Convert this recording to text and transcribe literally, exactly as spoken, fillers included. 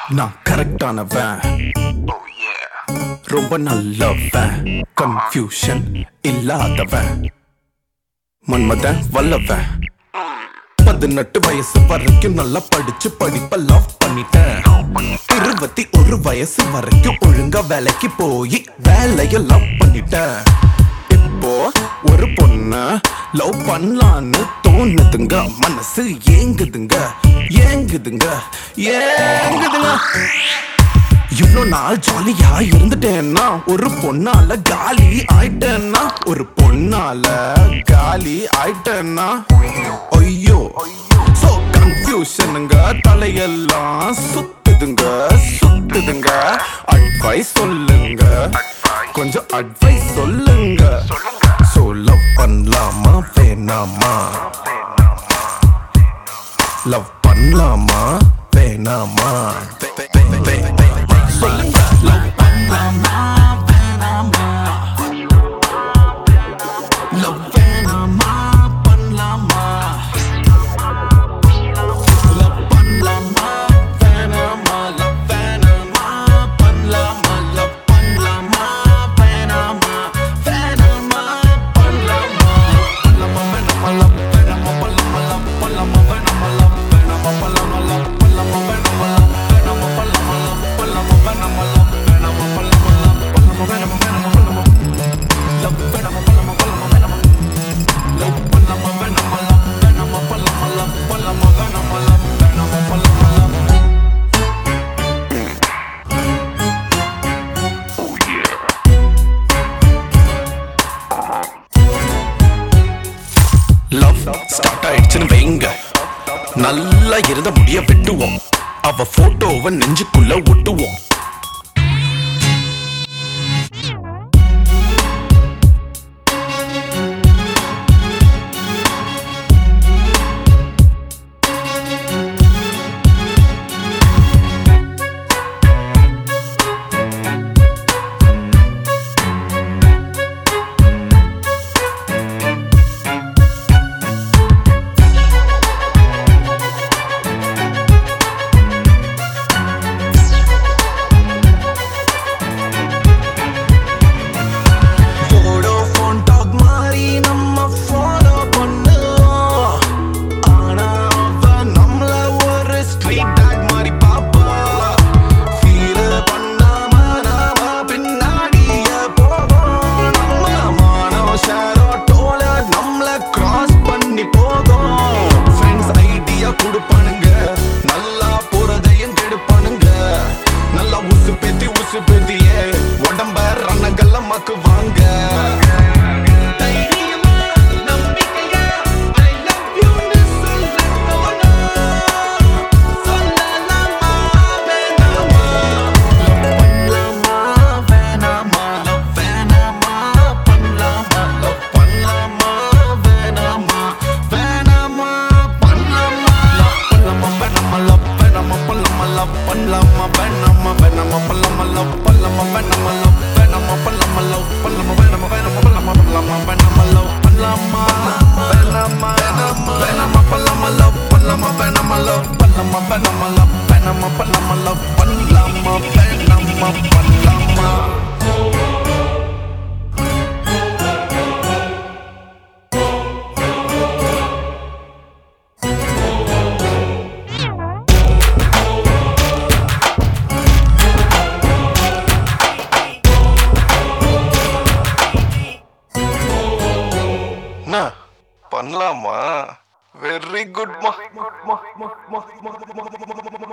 நான் கரெக்டானவன், ரொம்ப நல்லவன், கன்ஃபியூஷன் இல்லாதவன், மன்மதன் வல்லவன். பதினெட்டு வயசு வரைக்கும் நல்லா படிச்சு படிப்ப லவ் பண்ணிட்டேன். இருபத்தி ஒரு வயசு வரைக்கும் ஒழுங்கா வேலைக்கு போய் வேலைய லவ் பண்ணிட்டேன். இப்போ ஒரு பொண்ண லவ் பண்ணலான்னு தோணுதுங்க, மனசு ஏங்குதுங்க ஏங்குதுங்க ஏங்குதுங்க. இவ்வளோ நாள் ஜாலியா இருந்துட்டேன்னா ஒரு பொண்ணால காலி ஆயிட்டேன்னா ஒரு பொண்ணால காலி ஆயிட்டேன்னா ஐயோ சோ கன்ஃபியூஷனுங்க, தலையெல்லாம் சுத்துதுங்க சுத்துதுங்க. அட்வைஸ் சொல்லுங்க, கொஞ்சம் அட்வைஸ் சொல்லுங்க. சோ லவ் பண்ணலாமா வேணாமா, லவ் பண்ணலாமா வேணாமா சொல்லுங்க. லவ் பண்ணலாமா வேணாமா, லவ் வேணாமா பண்ணலாமா, லவ் பண்ணலாமா வேணாமா, லவ் வேணாமா பண்ணலாமா, லவ் பண்ணலாமா வேணாமா வேணாமா பண்ணலாமா, பண்ணலாமா வேணாமா, லவ் வேணாமா பண்ணலாமா, லவ் பண்ணலாமா வேணாமா, லவ் வேணாமா பண்ணலாமா, லவ் பண்ணலாமா வேணாமா, லவ் வேணாமா பண்ணலாமா, லவ் ஸ்டார்ட் ஆயிடுச்சுன்னு வைங்க, நல்லா இருந்த முடிய வெட்டுவோம், அவ போட்டோவை நெஞ்சுக்குள்ள ஒட்டுவோம். உடம்ப ரணங்கல்ல மக்கு வாங்க Pallama venama venama pallama love pallama venama love venama pallama love pallama venama venama pallama pallama venama love pallama venama venama pallama love pallama venama love pallama venama love venama pallama love pallama venama pallama. பண்ணலாமா? Very good மா.